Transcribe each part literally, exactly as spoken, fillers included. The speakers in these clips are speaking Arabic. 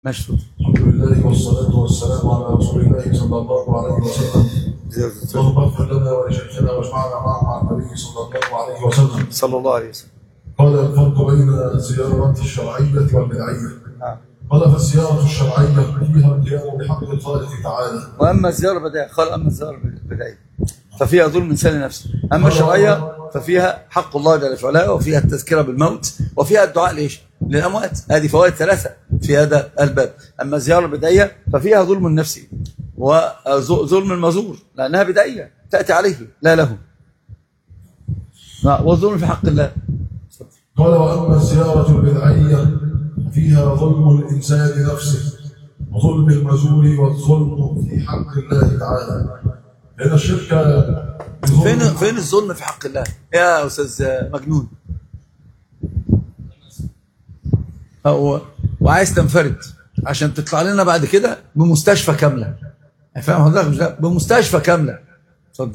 ماشي. الحمد لله والصلاة والسلام على رسول الله صلى الله عليه وسلم. اللهم اغفر لنا ولشيخنا واجمعنا معه مع النبي صلى الله عليه وسلم. صلى الله عليه وسلم. قال الفرق بين الزيارة الشرعية والبدعية. نعم. قال فالزيارة الشرعية فيها القيام بحق الخالق تعالى. وأما الزيارة البدعية قال أما الزيارة البدعية ففيها ظلم الإنسان لنفسه. أما الشرعية ففيها حق الله جل وعلا، وفيها التذكرة بالموت، وفيها الدعاء ليش؟ للأموات. هذه فوائد ثلاثة في هذا الباب. أما الزيارة البدعية ففيها ظلم النفس وظلم المزور، لأنها بدعية تأتي عليه لا له، والظلم في حق الله. قال وأما الزيارة البدعية فيها ظلم الإنسان نفسه وظلم المزور والظلم في حق الله تعالى، لأن الشرك فين فين الظلم في حق الله يا أستاذ مجنون؟ هو وعايز تنفرد عشان تطلع لنا بعد كده بمستشفى كاملة، فاهم حضرتك؟ بمستشفى كاملة. اتفضل.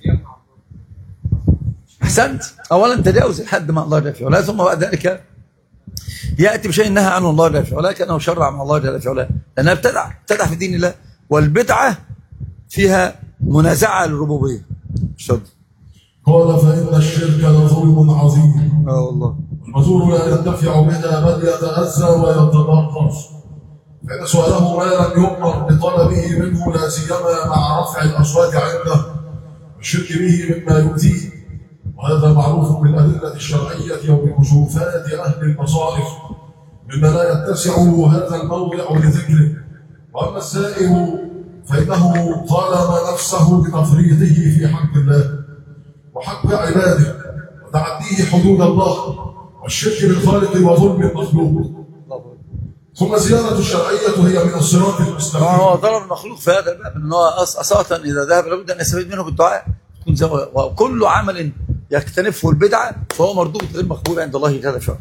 أحسنت. أولا تجاوز الحد مع الله جل وعلا، ثم بعد ذلك يأتي بشيء نهى عنه الله جل وعلا كأنه شرع مع الله جل وعلا، لأنها ابتدع ابتدع في دين الله، والبدعة فيها منازعة للربوبية. اتفضل. قال فإن الشرك لظلم عظيم. اه والله. المزور لا ينتفع بها بل يتأذى ويتضرر، فإن سؤاله ما لم يؤمر بطلبه منه لا سيما مع رفع الأصوات عنده والشرك به مما يؤذيه، وهذا معروف بالأدلة الشرعية وبكشوفات أهل البصائر مما لا يتسع هذا الموضع لذكره. وأما السائل فإنه ظلم نفسه بتفريطه في حق الله وحق عباده وتعديه حدود الله والشرك بالخالق وظلم المخلوق. ثم الزيارة الشرعية هي من الصراط المستقيم. هو ضرر المخلوق في هذا الباب ان هو أساسا إذا ذهب لابد أن يستفيد منه بالدعاء، وكل عمل يكتنفه البدعة فهو مردود غير مقبول عند الله جل وعلا.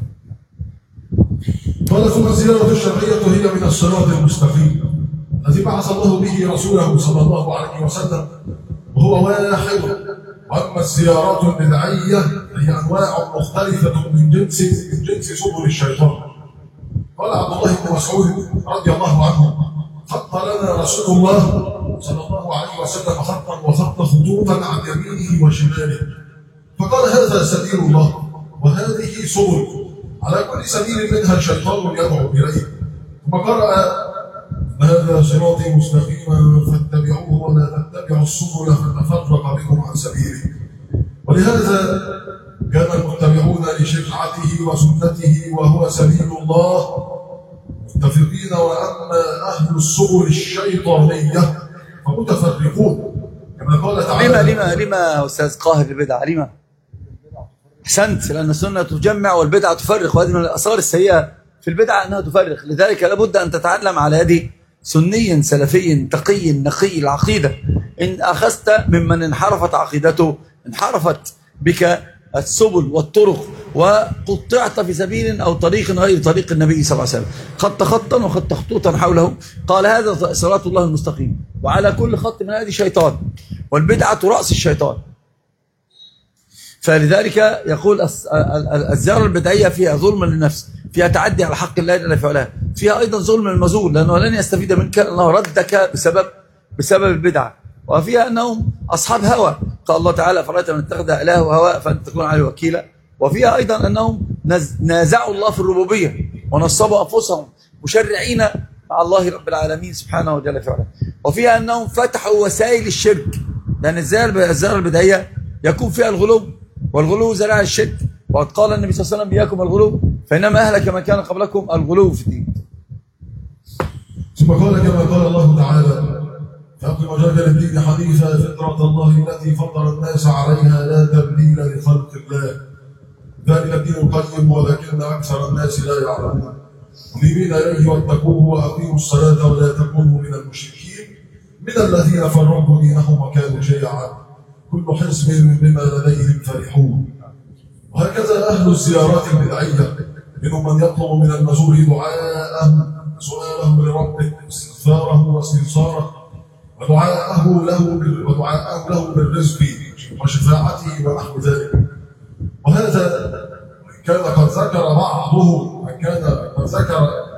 قال ثم الزيارة الشرعية هي من الصراط المستقيم الذي بعث الله به رسوله صلى الله عليه وسلم وهو واحد. وأما الزيارات البدعية هي أنواع مختلفة من جنس من جنس سبل الشيطان. قال عبد الله بن مسعود رضي الله عنه خط لنا رسول الله صلى الله عليه وسلم خطا وخط خطوطا عن يمينه وشماله، فقال هذا سبيل الله وهذه سبل، على كل سبيل منها شيطان يدعو إليه. ثم قرأ هذا صراطي مستقيما فاتبعوه ولا تتبعوا السبل فتفرق بكم عن سبيله. ولهذا كان المتبعون لشرعته وسنته وهو سبيل الله متفقين، وأما أهل السبل الشيطانية فمتفرقون كما قال تعالى. لما لما لما أستاذ قاهر البدعة لما؟ أحسنت، لأن السنة تجمع والبدعة تفرق، وهذه من الآثار السيئة في البدعة أنها تفرق. لذلك لابد أن تتعلم على يد سني سلفي تقي نقي العقيدة. إن أخذت ممن انحرفت عقيدته انحرفت بك السبل والطرق وقطعت في سبيل أو طريق غير طريق النبي صلى الله عليه وسلم. خط خطا وخط خطوطا حوله. قال هذا صراط الله المستقيم، وعلى كل خط من هذه شيطان، والبدعة رأس الشيطان. فلذلك يقول الزيارة البدعية فيها ظلم للنفس، فيها تعدي على حق الله جل وعلا، فيها أيضا ظلم المزور لأنه لن يستفيد منك أنه ردك بسبب بسبب البدعة، وفيها أنهم أصحاب هوى. قال الله تعالى فرأيت من اتخذ إلهه هواء فأنت تكون عليه وكيلا. وفيها أيضا أنهم نازعوا الله في الربوبية ونصبوا أنفسهم مشرعين مع الله رب العالمين سبحانه وجل وعلا. وفيها أنهم فتحوا وسائل الشرك، لأن الزيارة البدعية يكون فيها الغلو، والغلو زرع الشرك. وقد قال النبي صلى الله عليه وسلم إياكم الغلو فإنما أهلك من كان قبلكم الغلو في الدين. ثم قال كما قال الله تعالى فأقم وجهك للدين حنيفا فطرة الله التي فطر الناس عليها لا تبديل لخلق الله ذلك الدين القيم ولكن أكثر الناس لا يعلمون منيبين إليه واتقوه وأقيموا الصلاة ولا تكونوا من المشركين من الذين فرقوا دينهم وكانوا شيعا كل حزب بما لديهم فرحون. وهكذا أهل الزيارات البدعية منهم من يطلب من المزور دعاءه سؤاله لربه استغفاره واستنصاره ودعاءه له ودعاءه له بالرزق وشفاعته ونحو ذلك. وهذا كان قد ذكر بعضهم كان قد ذكر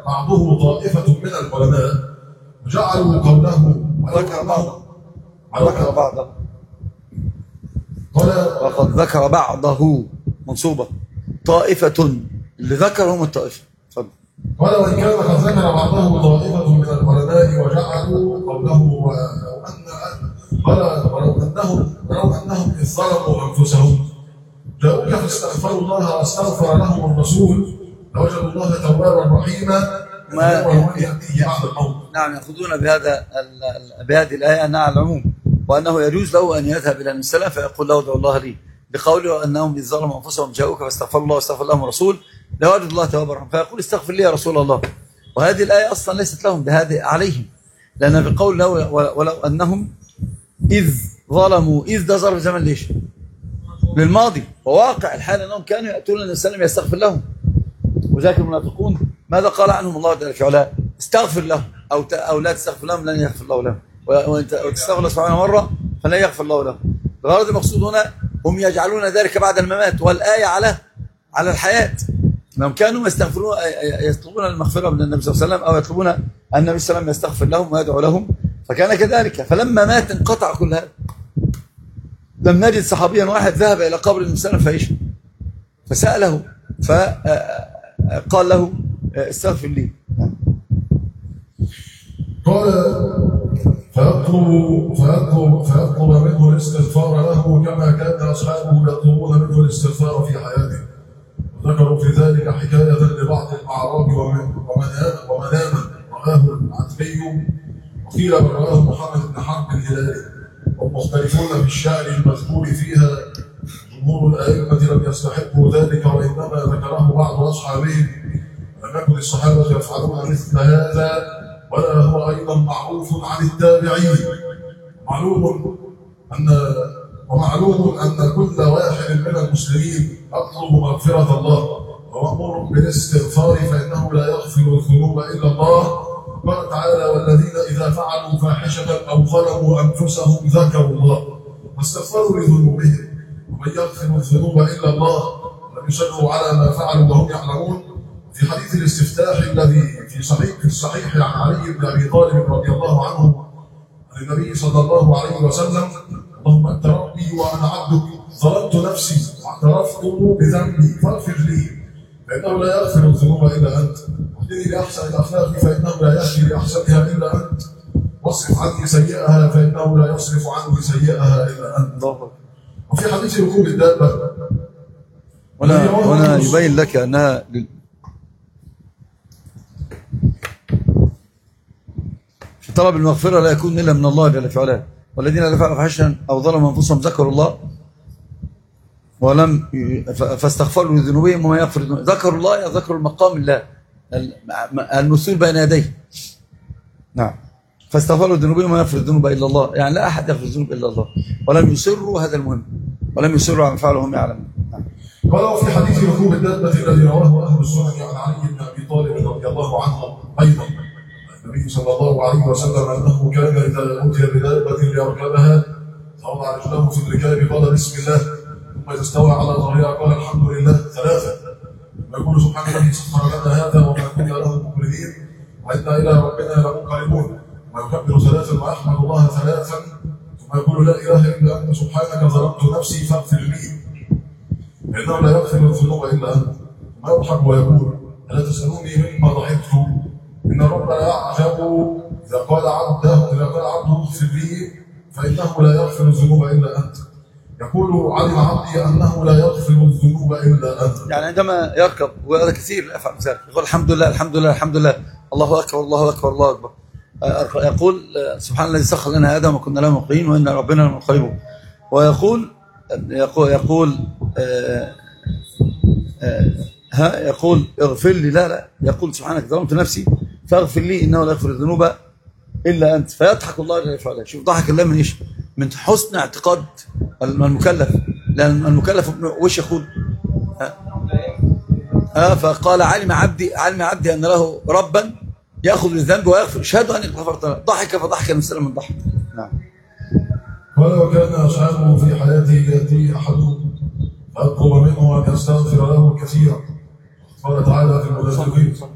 بعضه طائفة من العلماء جعلوا قوله ذكر بعضه ذكر بعضه قال وقد ذكر بعضه منصوبة طائفة اللي ذكرهم الطائفة. اتفضل. قال وإن كان قد ذكر بعضه طائفة من العلماء وجعلوا قوله ولو أن قال ولو أنهم ولو أنهم إذ ظلموا أنفسهم جاءوك فاستغفروا الله واستغفر لهم الرسول لوجدوا الله توابا رحيما ما يأتيه بعد الموت. نعم يأخذون بهذا بهذه الآية أنها على العموم وأنه يجوز له أن يذهب إلى النبي صلى الله عليه وسلم فيقول له ادعو الله لي بقوله أنهم إذ ظلموا أنفسهم جاءوك فاستغفروا الله واستغفر لهم الرسول لوجدوا الله توابا رحيما فيقول استغفر لي يا رسول الله. وهذه الآية أصلا ليست لهم بهذه عليهم لأن بقول له ولو أنهم إذ ظلموا إذ ده ظرف زمن ليش؟ للماضي وواقع الحال أنهم كانوا يأتون النبي صلى الله عليه وسلم يستغفر لهم وذاك المنافقون ماذا قال عنهم الله جل في علاه؟ استغفر لهم أو أو لا تستغفر لهم لن يغفر الله لهم وأنت تستغفر الله سبحانه مرة فلن يغفر الله لهم. الغرض المقصود هنا هم يجعلون ذلك بعد الممات والآية على على الحياة انهم كانوا يستغفرون يطلبون المغفرة من النبي صلى الله عليه وسلم أو يطلبون أن النبي صلى الله عليه وسلم يستغفر لهم ويدعو لهم فكان كذلك. فلما مات انقطع كل هذا. لم نجد صحابيا واحد ذهب إلى قبر النبي صلى الله عليه وسلم فسأله فقال له استغفر لي. قال فيطلب فيطلب فيطلب منه الاستغفار له كما كان أصحابه يطلبون منه الاستغفار في حياته. وذكروا في ذلك حكاية لبعض الأعراب ومناما رآه العتبي وقيل رآه محمد بن حرب الهلالي والمختلفون في الشعر المذكور فيها جمهور الأئمة لم يستحقوا ذلك وإنما ذكره بعض أصحابهم لم يكن الصحابة يفعلون مثل هذا ولا هو أيضا معروف عن التابعين. معلوم أن ومعلوم أن كل واحد من المسلمين يطلب مغفرة الله ومأمور بالاستغفار فإنه لا يغفر الذنوب إلا الله. قال تعالى والذين إذا فعلوا فاحشة أو ظلموا أنفسهم ذكروا الله واستغفروا لذنوبهم ومن يغفر الذنوب إلا الله لم يصروا على ما فعلوا وهم يعلمون. في حديث الاستفتاح الذي في صحيح في الصحيح عن علي بن أبي طالب رضي الله عنه عن النبي صلى الله عليه وسلم اللهم أنت ربي وأنا عبدك ظلمت نفسي واعترفت بذنبي فاغفر لي فإنه لا يغفر الذنوب إلا أنت واهدني لأحسن الأخلاق فإنه لا يهدي لأحسنها إلا أنت واصرف عني سيئها فإنه لا يصرف عني سيئها إلا أنت. وفي حديث ركوب الدابة هنا هنا يبين لك أنها طلب المغفرة لا يكون إلا من الله جل وعلا. والذين لا فعلوا فاحشة أو ظلموا أنفسهم ذكروا الله ولم فاستغفروا لذنوبهم وما يغفر الذنوب. ذكروا الله يعني ذكروا المقام الله المثول بين يديه. نعم فاستغفروا لذنوبهم وما يغفر الذنوب إلا الله يعني لا أحد يغفر الذنوب إلا الله ولم يصروا هذا المهم ولم يصروا على فعله هم يعلمون. نعم. قال في حديث ركوب الدابة الذي رواه أهل السنن عن علي بن أبي طالب رضي الله عنه أيضا النبي صلى الله عليه وسلم أنه كان إذا أتي بدابة ليركبها وضع رجله في الركاب قال بسم الله ثم إذا استوى على ظهرها قال الحمد لله ثلاثة ويقول سبحان الذي سخر لنا هذا وما كنا له مقرنين وإنا إلى ربنا لمنقلبون ويكبر ثلاثا ويحمد الله ثلاثا ثم يقول لا إله إلا أنت سبحانك ظلمت نفسي فاغفر لي فإنه لا يغفر الذنوب إلا أنت ثم يضحك ويقول ألا تسألوني مما ضحكت إن ربنا يعجب إذا قال عبده إذا قال عبده اغفر لي فإنه لا يغفر الذنوب إلا أنت. يقول علم عبدي أنه لا يغفر الذنوب إلا أنت. يعني عندما يركب وهذا كثير يفعل ذلك يقول الحمد لله الحمد لله الحمد لله الله أكبر الله أكبر الله أكبر يقول سبحان الذي سخر لنا هذا وما كنا له مقرنين وإن ربنا لمنقلبون. ويقول يقول يقول آه آه ها يقول اغفر لي لا لا يقول سبحانك ظلمت نفسي فاغفر لي انه لا يغفر الذنوب الا انت. فيضحك الله جل وعلا. شوف ضحك الله من ايش؟ من حسن اعتقاد المكلف لان المكلف وش يقول ها آه فقال علم عبدي علم عبدي ان له ربا ياخذ الذنب ويغفر اشهد اني غفرت له. ضحك فضحك النبي من ضحك. نعم. ولو كان اصحابه في حياته ياتي احدهم فاطلب منه ان يستغفر له كثيرا قال تعالى في المنافقين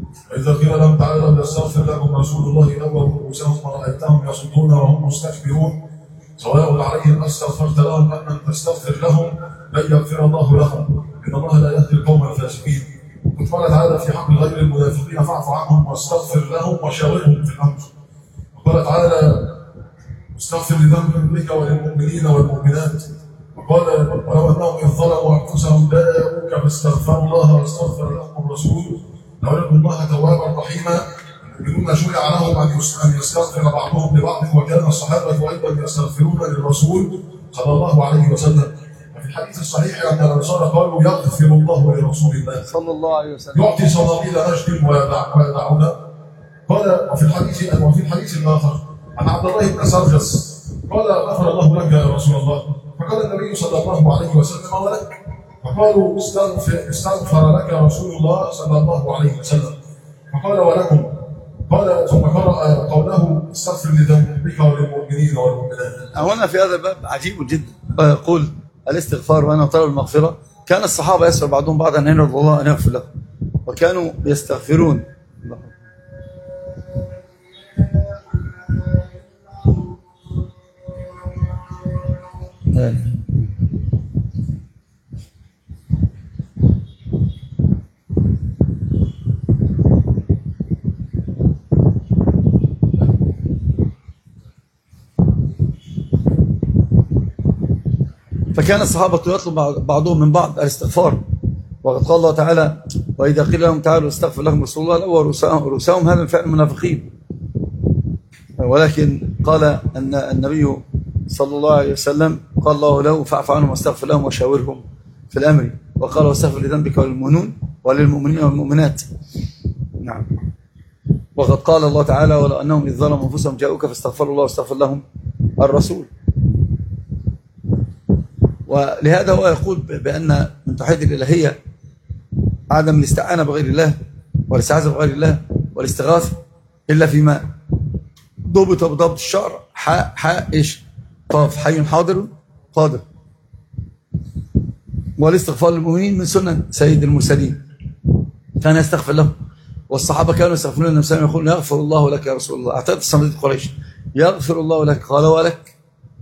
وإذا قيل لهم تعالوا يستغفر لكم رسول الله لووا رؤوسهم ورأيتهم يصدون وهم مستكبرون سواء عليهم أستغفرت لهم أم لم تستغفر لهم لن يغفر الله لهم إن الله لا يهدي القوم الفاسقين. وقال تعالى في حق غير المنافقين فاعف عنهم واستغفر لهم وشاورهم في الأمر. وقال تعالى استغفر لذنبك وللمؤمنين والمؤمنات. وقال ولو أنهم إذ ظلموا أنفسهم جاءوك فاستغفروا الله واستغفر لهم الرسول لوجدوا الله توابا رحيما. المؤمنون شرع لهم أن يستغفر بعضهم لبعض وكان الصحابة أيضا يستغفرون للرسول صلى الله عليه وسلم. وفي الحديث الصحيح أن الأنصار قالوا يغفر الله لرسول الله صلى الله عليه وسلم يعطي صناديد نجد ويدعونا. قال وفي الحديث وفي الحديث الآخر عن عبد الله بن سرجس قال غفر الله لك يا رسول الله. فقال النبي صلى الله عليه وسلم ولك. فقالوا استغفر, استغفر لك رسول الله صلى الله عليه وسلم. فقال ولكم. قال ثم قرأ قوله استغفر لذنبك وللمؤمنين والمؤمنات. هنا في هذا الباب عجيب جدا يقول الاستغفار وأنا طلب المغفرة. كان الصحابة يسأل بعضهم بعضا أن يرضى الله أن يغفر له وكانوا يستغفرون. فكان الصحابة يطلب بعضهم من بعض الاستغفار. وقد قال الله تعالى وإذا قيل لهم تعالوا استغفر لهم رسول الله لووا رؤوسهم هذا من فعل المنافقين. ولكن قال أن النبي صلى الله عليه وسلم قال الله له فاعف عنهم واستغفر لهم وشاورهم في الأمر. وقال واستغفر لذنبك وللمؤمنين وللمؤمنين والمؤمنات. نعم. وقد قال الله تعالى ولو أنهم إذ ظلموا أنفسهم جاءوك فاستغفروا الله واستغفر لهم الرسول. ولهذا هو يقول بأن من توحيد الإلهية عدم الاستعانة بغير الله والاستعاذة بغير الله والاستغاثة إلا فيما ضبط بضبط الشرع. حاء حاء إيش قاف حي حاضر قادر. والاستغفار للمؤمنين من سنن سيد المرسلين كان يستغفر لهم. والصحابة كانوا يستغفرون النبي صلى الله عليه وسلم يقولون يغفر الله لك يا رسول الله. أعطيت الصناديق قريش يغفر الله لك. قال ولك.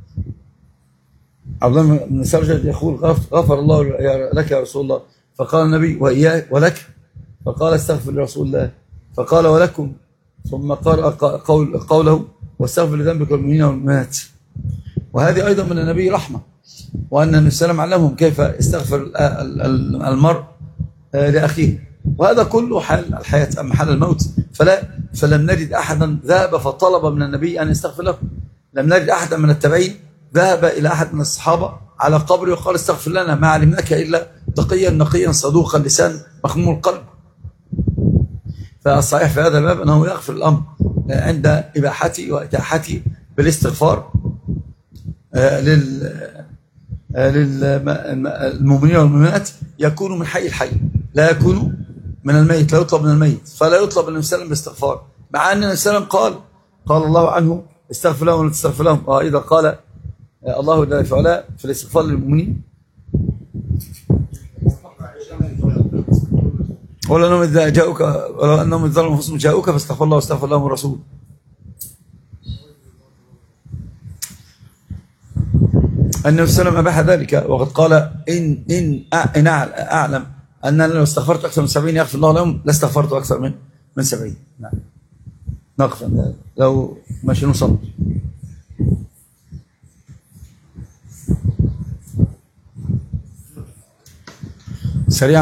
عبد الله بن سرجد يقول غفر الله لك يا رسول الله. فقال النبي وإياك ولك. فقال استغفر لرسول الله. فقال ولكم. ثم قرأ قول قوله واستغفر لذنبك والمؤمنين والمؤمنات. وهذه أيضا من النبي رحمة. وأن النبي صلى الله عليه وسلم علمهم كيف يستغفر المرء لأخيه. وهذا كله حال الحياة. أما حال الموت فلا. فلم نجد أحدا ذهب فطلب من النبي أن يستغفر له. لم نجد أحدا من التابعين ذهب إلى أحد من الصحابة على قبره وقال استغفر لنا ما علمناك إلا تقيا نقيا صدوقا لسان مخمور القلب. فالصحيح في هذا الباب أنه يغفر الأمر عند إباحتي وإتاحتي بالاستغفار للمؤمنين والمؤمنات يكون من حي الحي لا يكون من الميت. لا يطلب من الميت. فلا يطلب من النبي صلى الله عليه وسلم بالاستغفار مع أن النبي صلى الله عليه وسلم قال قال الله عنه استغفر لهم ولا تستغفر لهم. وإذا قال الله جل وعلا في الاستغفار للمؤمنين ولا أنهم إذا جاءوك ولا أنهم إذا ظلموا أنفسهم جاءوك فاستغفر الله واستغفر لهم الرسول. النبي صلى الله عليه وسلم أباح ذلك. وقد قال إن إن إن أعلم أن لو استغفرت أكثر من سبعين يغفر الله لهم لاستغفرت أكثر من من سبعين. نعم. نقف لو ماشي نصلي.